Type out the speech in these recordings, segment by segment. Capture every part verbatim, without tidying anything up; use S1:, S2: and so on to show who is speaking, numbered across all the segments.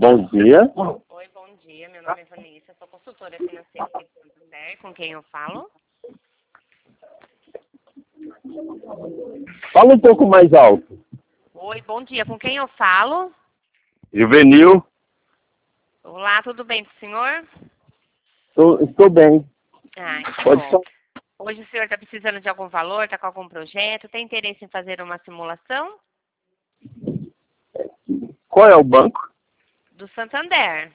S1: Bom dia.
S2: Oi, bom dia. Meu nome é Vanessa, sou consultora financeira aqui do Santander. Com quem eu falo?
S1: Fala um pouco mais alto.
S2: Oi, bom dia. Com quem eu falo?
S1: Juvenil.
S2: Olá, tudo bem com o senhor?
S1: Tô, estou bem.
S2: Ah, que
S1: Pode
S2: bom.
S1: falar.
S2: Hoje o senhor está precisando de algum valor, está com algum projeto, tem interesse em fazer uma simulação?
S1: Qual é o banco?
S2: Do Santander.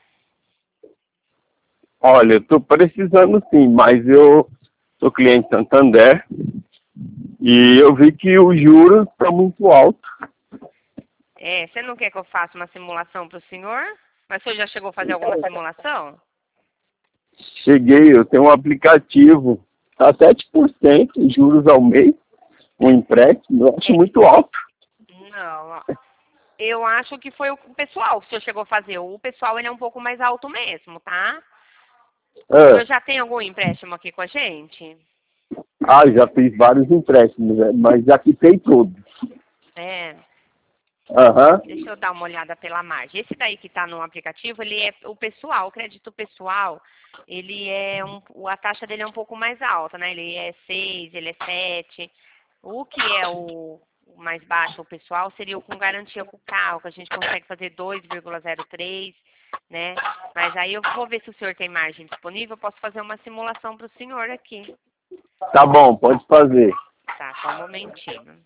S1: Olha, eu estou precisando sim, mas eu sou cliente Santander e eu vi que os juros estão muito altos.
S2: É, você não quer que eu faça uma simulação para o senhor? Mas o senhor já chegou a fazer alguma simulação?
S1: Cheguei, eu tenho um aplicativo, está sete por cento juros ao mês, um empréstimo, eu acho muito alto.
S2: Não, eu acho que foi o pessoal que o senhor chegou a fazer. O pessoal ele é um pouco mais alto mesmo, tá? O senhor
S1: É.
S2: já tem algum empréstimo aqui com a gente?
S1: Ah, já fiz vários empréstimos, né? Mas já quitei todos.
S2: É.
S1: Aham.
S2: Deixa eu dar uma olhada pela margem. Esse daí que está no aplicativo, ele é o pessoal, o crédito pessoal, ele é um, a taxa dele é um pouco mais alta, né? Ele é seis, ele é sete. O que é o o mais baixo, o pessoal, seria o com garantia com o carro, que a gente consegue fazer dois vírgula zero três, né? Mas aí eu vou ver se o senhor tem margem disponível, eu posso fazer uma simulação para o senhor aqui.
S1: Tá bom, pode fazer.
S2: Tá, só um momentinho.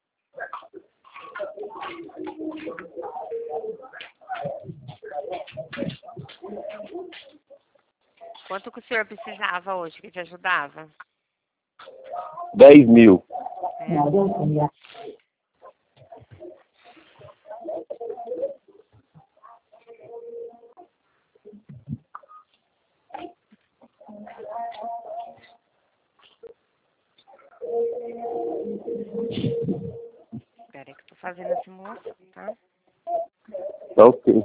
S2: Quanto que o senhor precisava hoje que te ajudava?
S1: dez mil.
S2: É. Espera aí que eu tô fazendo a simulação, tá?
S1: Tá ok.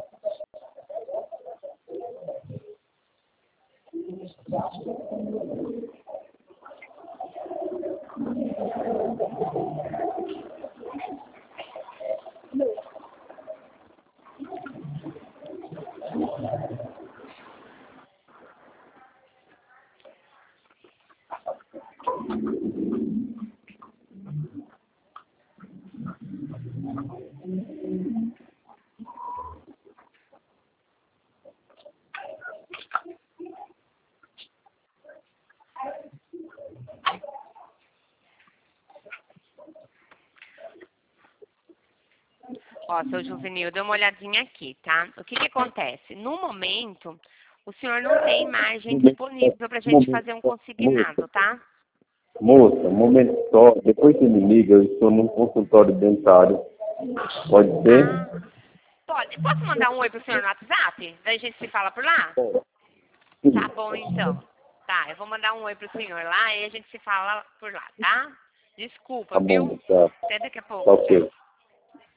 S2: Ó, seu Juvenil, dê uma olhadinha aqui, tá? O que que acontece? No momento, o senhor não tem margem disponível pra gente fazer um consignado, tá?
S1: Moça, um momento só. Depois você me liga, eu estou num consultório dentário. Pode ser?
S2: Ah, pode. Posso mandar um oi pro senhor no WhatsApp? Daí a gente se fala por lá? Tá bom, então. Tá, eu vou mandar um oi pro senhor lá e a gente se fala por lá, tá? Desculpa,
S1: Tá
S2: viu?
S1: bom, tá.
S2: Até daqui a
S1: Tá
S2: pouco.
S1: ok.